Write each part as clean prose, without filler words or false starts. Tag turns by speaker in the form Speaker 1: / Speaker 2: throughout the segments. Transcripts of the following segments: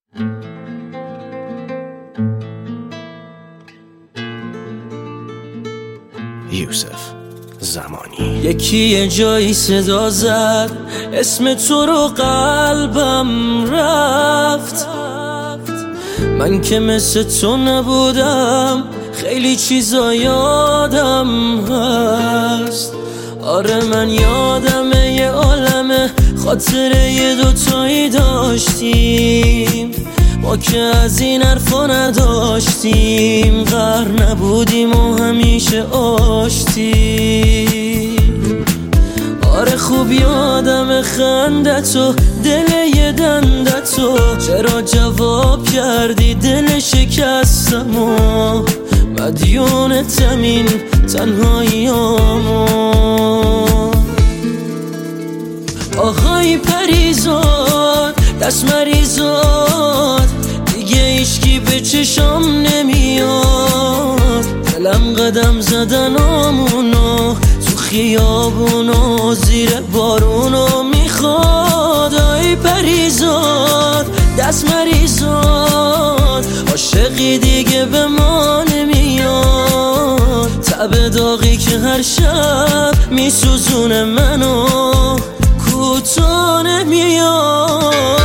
Speaker 1: یوسف زمانی.
Speaker 2: یکی یه جایی صدا زد اسم تو رو، قلبم رفت. من که مثل تو نبودم، خیلی چیزا یادم هست. آره من یادمه یه عالمه خاطره یه دوتایی داشتیم، ما که از این حرفا نداشتیم. غر نبودیم و همیشه آشتیم. آره خوب یادم خندتو، دل یه دندتو. چرا جواب کردی دل شکستمو؟ مدیونتم این تنهاییامو. آهای پریزاد، دست مریزاد، دیگه ایشکی به چشام نمیاد. دلم قدم زدن آمونو تو خیابونو، زیر بارونو میخواد. آی پریزاد، دست مریزاد، عاشقی دیگه به ما نمیاد. تب داغی که هر شب میسوزونه منو، کوتاه نمیاد.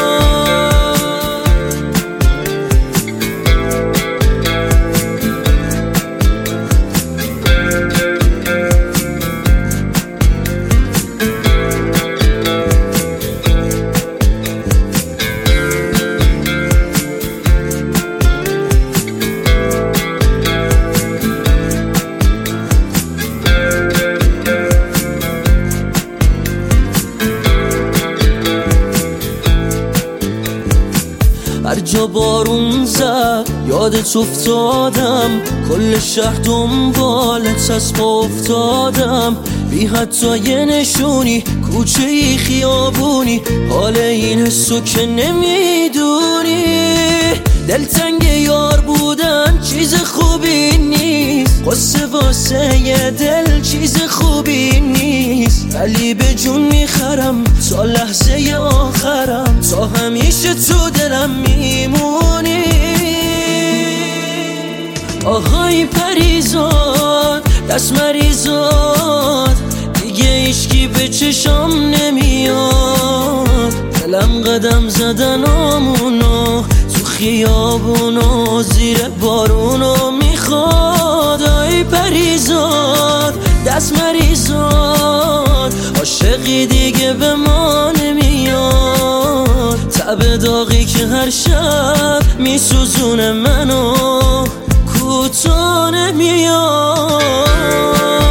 Speaker 2: هر جا بارون زد یادت افتادم، کل شهر دنبالت از پا افتادم. بی حتی یه نشونی، کوچه ای خیابونی، حال این حسو که نمیدونی. دلتنگ یار بودن چیز خوبی نیست، قصه واسه یه دل چیز خوبی نیست. ولی به جون میخرم تا لحظه آخرم، تا همیشه تو دلم میمونی. آهای پریزاد، دست مریزاد، دیگه ایشکی به چشام نمیاد. دلم قدم زدن آمونو تو خیابونو، زیر بارونو میخواد. آی پریزاد، دست مریزاد، عاشقی دیگه به ما نمیاد. تب داغی که هر شب میسوزونه منو، کوتاه نمیاد.